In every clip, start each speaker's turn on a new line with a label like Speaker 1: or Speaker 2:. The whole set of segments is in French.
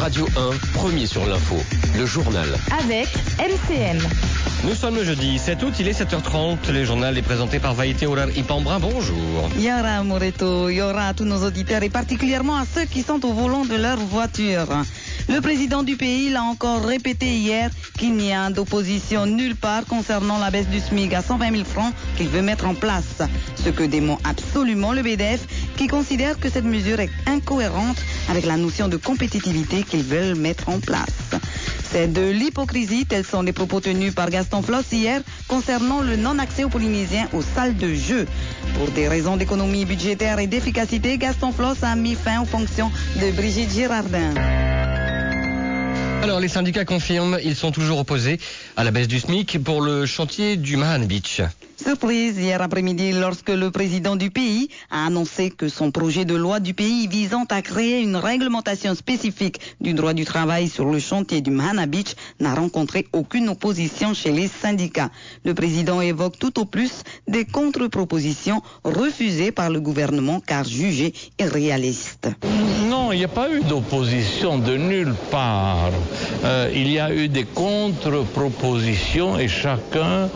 Speaker 1: Radio 1, premier sur l'info, le journal.
Speaker 2: Avec MCM.
Speaker 3: Nous sommes le jeudi 7 août, il est 7h30. Le journal est présenté par Vaïté Ourar Ipambrin. Bonjour.
Speaker 4: Yara Moreto, Yora à tous nos auditeurs et particulièrement à ceux qui sont au volant de leur voiture. Le président du pays l'a encore répété hier qu'il n'y a d'opposition nulle part concernant la baisse du SMIC à 120 000 francs qu'il veut mettre en place. Ce que dément absolument le BDF qui considère que cette mesure est incohérente avec la notion de compétitivité qu'ils veulent mettre en place. C'est de l'hypocrisie, tels sont les propos tenus par Gaston Floss hier concernant le non-accès aux Polynésiens aux salles de jeu. Pour des raisons d'économie budgétaire et d'efficacité, Gaston Floss a mis fin aux fonctions de Brigitte Girardin.
Speaker 3: Alors, les syndicats confirment, ils sont toujours opposés à la baisse du SMIC pour le chantier du Mahana Beach.
Speaker 4: Surprise hier après-midi lorsque le président du pays a annoncé que son projet de loi du pays visant à créer une réglementation spécifique du droit du travail sur le chantier du Mahana Beach n'a rencontré aucune opposition chez les syndicats. Le président évoque tout au plus des contre-propositions refusées par le gouvernement car jugées irréalistes.
Speaker 5: Non, il n'y a pas eu d'opposition de nulle part. Il y a eu des contre-propositions et chacun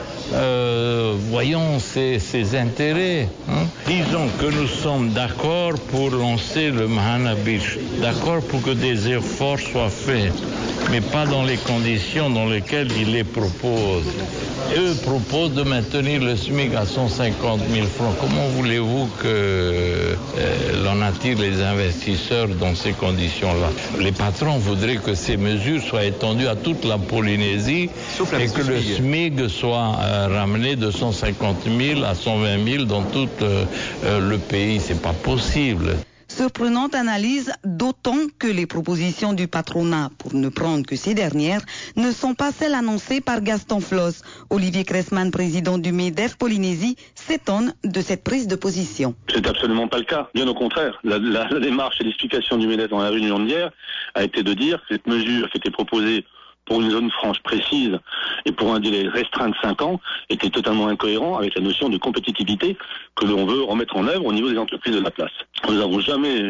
Speaker 5: voyons ses intérêts. Disons que nous sommes d'accord pour lancer le Mahana Beach, d'accord pour que des efforts soient faits, mais pas dans les conditions dans lesquelles ils les proposent. Eux proposent de maintenir le SMIC à 150 000 francs. Comment voulez-vous que l'on attire les investisseurs dans ces conditions-là? Les patrons voudraient que ces mesures soient étendues à toute la Polynésie et que le SMIC soit ramené de 150 000 à 120 000 dans tout le pays. C'est pas possible.
Speaker 4: Surprenante analyse, d'autant que les propositions du patronat, pour ne prendre que ces dernières, ne sont pas celles annoncées par Gaston Floss. Olivier Cressman, président du MEDEF Polynésie, s'étonne de cette prise de position.
Speaker 6: C'est absolument pas le cas. Bien au contraire. La démarche et l'explication du MEDEF dans la réunion d'hier a été de dire que cette mesure qui était proposée pour une zone franche précise et pour un délai restreint de 5 ans était totalement incohérent avec la notion de compétitivité que l'on veut remettre en œuvre au niveau des entreprises de la place. Nous n'avons jamais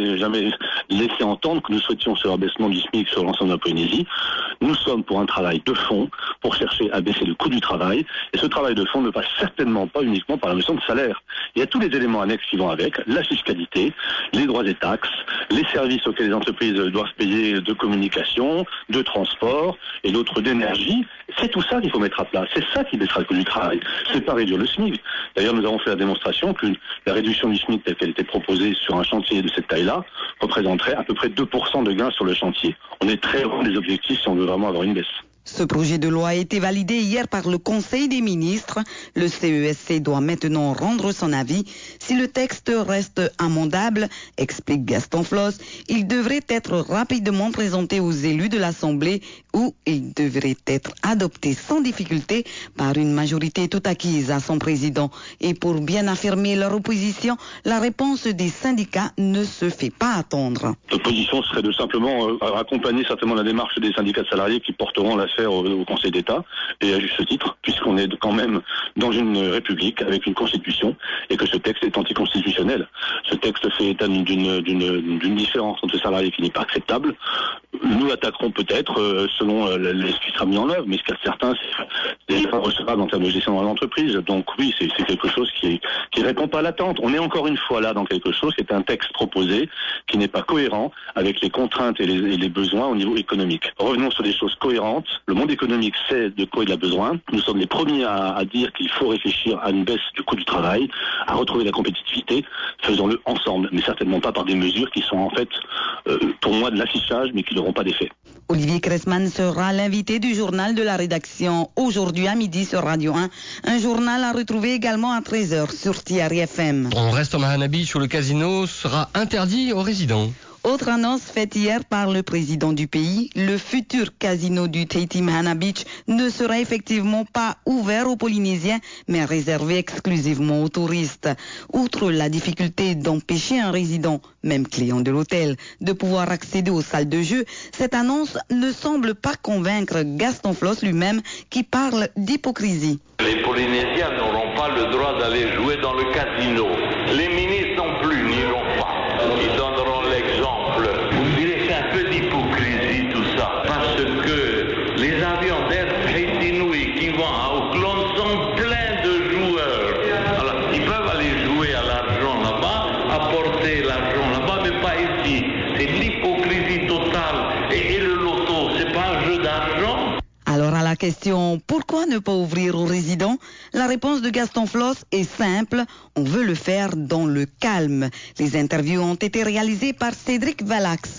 Speaker 6: laissé entendre que nous souhaitions ce rabaissement du SMIC sur l'ensemble de la Polynésie. Nous sommes pour un travail de fond, pour chercher à baisser le coût du travail, et ce travail de fond ne passe certainement pas uniquement par la notion de salaire. Il y a tous les éléments annexes qui vont avec, la fiscalité, les droits et taxes, les services auxquels les entreprises doivent payer de communication, de transport, et d'autres d'énergie. C'est tout ça qu'il faut mettre à plat. C'est ça qui baissera le coût du travail. C'est pas réduire le SMIC. D'ailleurs, nous avons fait la démonstration que la réduction du SMIC telle qu'elle était proposée sur un chantier de cette taille-là représenterait à peu près 2% de gains sur le chantier. On est très loin des objectifs si on veut vraiment avoir une baisse.
Speaker 4: Ce projet de loi a été validé hier par le Conseil des ministres. Le CESC doit maintenant rendre son avis. Si le texte reste amendable, explique Gaston Floss, il devrait être rapidement présenté aux élus de l'Assemblée où il devrait être adopté sans difficulté par une majorité tout acquise à son président. Et pour bien affirmer leur opposition, la réponse des syndicats ne se fait pas attendre.
Speaker 6: Notre position serait de simplement accompagner certainement la démarche des syndicats de salariés qui porteront l'affaire au Conseil d'État, et à juste titre, puisqu'on est quand même dans une république avec une constitution et que ce texte est anticonstitutionnel. Ce texte fait état d'une différence entre salariés qui n'est pas acceptable. Nous l'attaquerons peut-être selon ce qui sera mis en œuvre, mais ce qu'il y a de certain, c'est déjà pas recevable en termes de gestion dans l'entreprise. Donc oui, c'est quelque chose qui répond pas à l'attente. On est encore une fois là dans quelque chose qui est un texte proposé qui n'est pas cohérent avec les contraintes et les besoins au niveau économique. Revenons sur des choses cohérentes. Le monde économique sait de quoi il a besoin. Nous sommes les premiers à dire qu'il faut réfléchir à une baisse du coût du travail, à retrouver la compétitivité. Faisons-le ensemble, mais certainement pas par des mesures qui sont en fait, pour moi, de l'affichage, mais qui n'auront pas d'effet.
Speaker 4: Olivier Cressman sera l'invité du journal de la rédaction aujourd'hui à midi sur Radio 1. Un journal à retrouver également à 13h sur Tiari FM.
Speaker 3: On reste au Mahana Beach où le casino sera interdit aux résidents.
Speaker 4: Autre annonce faite hier par le président du pays, le futur casino du Tahiti Mahana Beach ne sera effectivement pas ouvert aux Polynésiens, mais réservé exclusivement aux touristes. Outre la difficulté d'empêcher un résident, même client de l'hôtel, de pouvoir accéder aux salles de jeu, cette annonce ne semble pas convaincre Gaston Floss lui-même qui parle d'hypocrisie.
Speaker 5: Les Polynésiens n'auront pas le droit d'aller jouer dans le casino. Les ministres non plus n'iront pas. Ils donneront l'exemple. Vous direz c'est un peu d'hypocrisie.
Speaker 4: question « Pourquoi ne pas ouvrir aux résidents ?» La réponse de Gaston Floss est simple, on veut le faire dans le calme. Les interviews ont été réalisées par Cédric Valax.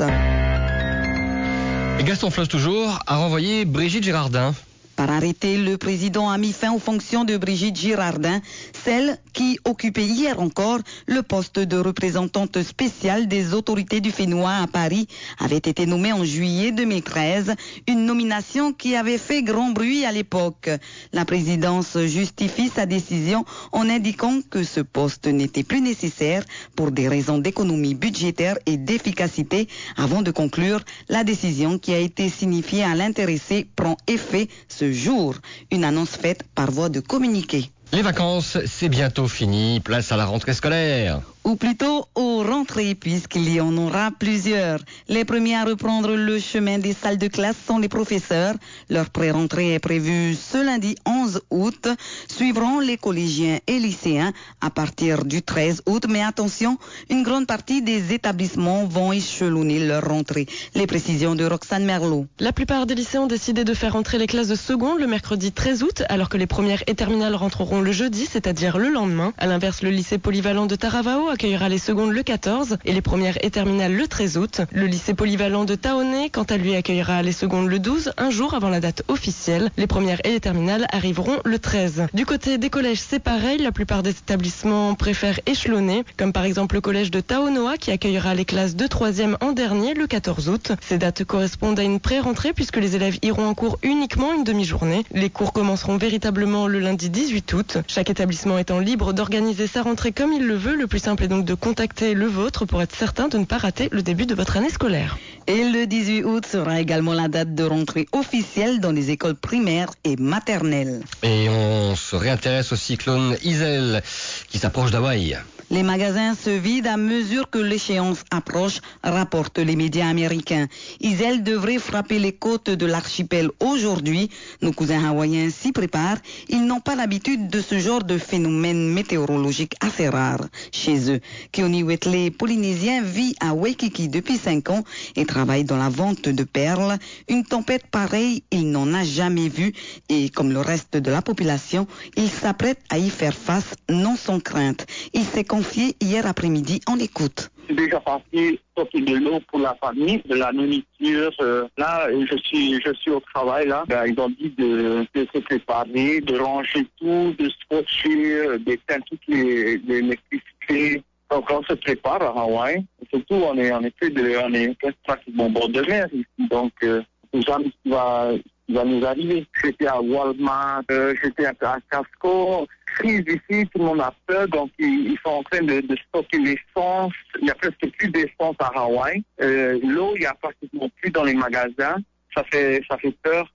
Speaker 3: Et Gaston Floss toujours a renvoyé Brigitte Girardin.
Speaker 4: Par arrêté, le président a mis fin aux fonctions de Brigitte Girardin, celle qui occupait hier encore le poste de représentante spéciale des autorités du Fénois à Paris, avait été nommée en juillet 2013, une nomination qui avait fait grand bruit à l'époque. La présidence justifie sa décision en indiquant que ce poste n'était plus nécessaire pour des raisons d'économie budgétaire et d'efficacité avant de conclure la décision qui a été signifiée à l'intéressé prend effet ce jour, une annonce faite par voie de communiqué.
Speaker 3: Les vacances, c'est bientôt fini. Place à la rentrée scolaire.
Speaker 4: Ou plutôt aux rentrées, puisqu'il y en aura plusieurs. Les premiers à reprendre le chemin des salles de classe sont les professeurs. Leur pré-rentrée est prévue ce lundi 11 août. Suivront les collégiens et lycéens à partir du 13 août. Mais attention, une grande partie des établissements vont échelonner leur rentrée. Les précisions de Roxane Merlot.
Speaker 7: La plupart des lycées ont décidé de faire entrer les classes de seconde le mercredi 13 août, alors que les premières et terminales rentreront le jeudi, c'est-à-dire le lendemain. À l'inverse, le lycée polyvalent de Taravao accueillera les secondes le 14 et les premières et terminales le 13 août. Le lycée polyvalent de Taoné, quant à lui, accueillera les secondes le 12, un jour avant la date officielle. Les premières et les terminales arriveront le 13. Du côté des collèges, c'est pareil. La plupart des établissements préfèrent échelonner, comme par exemple le collège de Taonoa qui accueillera les classes de 3e en dernier le 14 août. Ces dates correspondent à une pré-rentrée puisque les élèves iront en cours uniquement une demi-journée. Les cours commenceront véritablement le lundi 18 août. Chaque établissement étant libre d'organiser sa rentrée comme il le veut, le plus simple est donc de contacter le vôtre pour être certain de ne pas rater le début de votre année scolaire.
Speaker 4: Et le 18 août sera également la date de rentrée officielle dans les écoles primaires et maternelles.
Speaker 3: Et on se réintéresse au cyclone Isel qui s'approche d'Hawaï.
Speaker 4: Les magasins se vident à mesure que l'échéance approche, rapportent les médias américains. Isel devrait frapper les côtes de l'archipel aujourd'hui. Nos cousins hawaïens s'y préparent. Ils n'ont pas l'habitude de ce genre de phénomène météorologique assez rare chez eux. Keoni Wetley, polynésien, vit à Waikiki depuis 5 ans et travaille dans la vente de perles. Une tempête pareille, il n'en a jamais vu et comme le reste de la population, il s'apprête à y faire face, non sans crainte. Il s'est confié hier après-midi, on écoute.
Speaker 8: Je suis déjà parti sortir de l'eau pour la famille, de la nourriture. Là, je suis au travail. Là, ils ont dit de se préparer, de ranger tout, de scotcher, d'éteindre toute l'électricité. Donc on se prépare à Hawaï. Surtout, on est pratiquement au bord de mer ici. Donc, on sait jamais ce qui va nous arriver. J'étais à Walmart, j'étais à Casco. Crise ici, tout le monde a peur, donc ils sont en train de stocker l'essence. Il n'y a presque plus d'essence à Hawaï. L'eau, il n'y a pratiquement plus dans les magasins. Ça fait peur.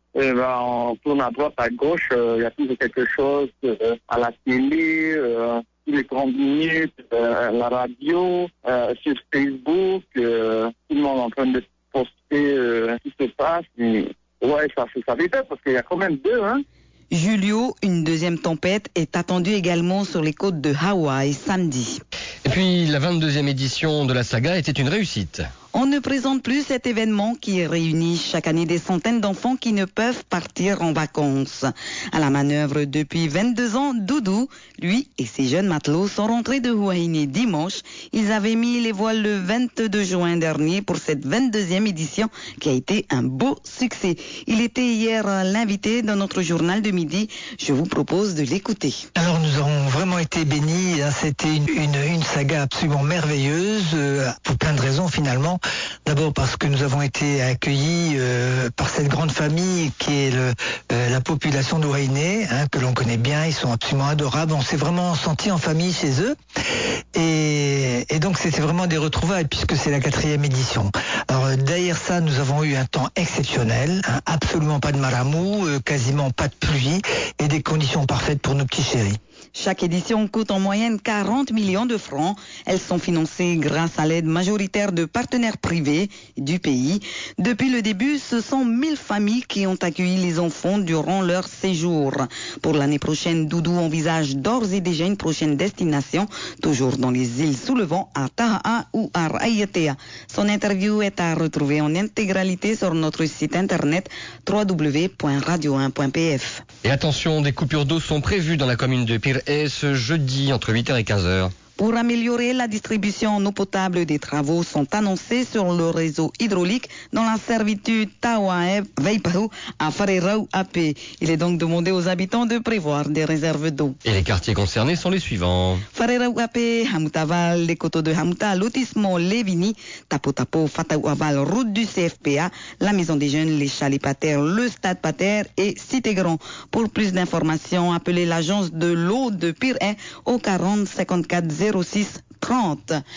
Speaker 8: On tourne à droite, à gauche, il y a toujours quelque chose à la télé, tous les 30 minutes, la radio, sur Facebook, tout le monde est en train de poster ce qui se passe. Et, ouais, ça fait peur parce qu'il y a quand même 2, hein.
Speaker 4: Julio, une deuxième tempête, est attendue également sur les côtes de Hawaï samedi.
Speaker 3: Et puis la 22e édition de la saga était une réussite.
Speaker 4: On ne présente plus cet événement qui réunit chaque année des centaines d'enfants qui ne peuvent partir en vacances. À la manœuvre depuis 22 ans, Doudou, lui et ses jeunes matelots sont rentrés de Huahine dimanche. Ils avaient mis les voiles le 22 juin dernier pour cette 22e édition qui a été un beau succès. Il était hier l'invité dans notre journal de midi. Je vous propose de l'écouter.
Speaker 9: Alors nous avons vraiment été bénis. C'était une saga absolument merveilleuse pour plein de raisons finalement. D'abord parce que nous avons été accueillis par cette grande famille qui est la population d'Huahine, que l'on connaît bien, ils sont absolument adorables, on s'est vraiment senti en famille chez eux et donc c'était vraiment des retrouvailles puisque c'est la 4e édition. Alors derrière ça, nous avons eu un temps exceptionnel, absolument pas de maramou, quasiment pas de pluie et des conditions parfaites pour nos petits chéris.
Speaker 4: Chaque édition coûte en moyenne 40 millions de francs. Elles sont financées grâce à l'aide majoritaire de partenaires privés du pays. Depuis le le début, ce sont 1000 familles qui ont accueilli les enfants durant leur séjour. Pour l'année prochaine, Doudou envisage d'ores et déjà une prochaine destination, toujours dans les îles sous le vent, à Taha'a ou à Raiatea. Son interview est à retrouver en intégralité sur notre site internet www.radio1.pf.
Speaker 3: Et attention, des coupures d'eau sont prévues dans la commune de Pir'e ce jeudi entre 8h et 15h.
Speaker 4: Pour améliorer la distribution en eau potable, des travaux sont annoncés sur le réseau hydraulique dans la servitude Tawae Veipahu à Farerau AP. Il est donc demandé aux habitants de prévoir des réserves d'eau.
Speaker 3: Et les quartiers concernés sont les suivants.
Speaker 4: Farerau AP, Hamutaval, les coteaux de Hamuta, lotissement Lévini, Tapo, Fatauaval, route du CFPA, la maison des jeunes, les chalets Pater, le stade Pater et Cité Grand. Pour plus d'informations, appelez l'agence de l'eau de Pir'e au 40 54 06 30.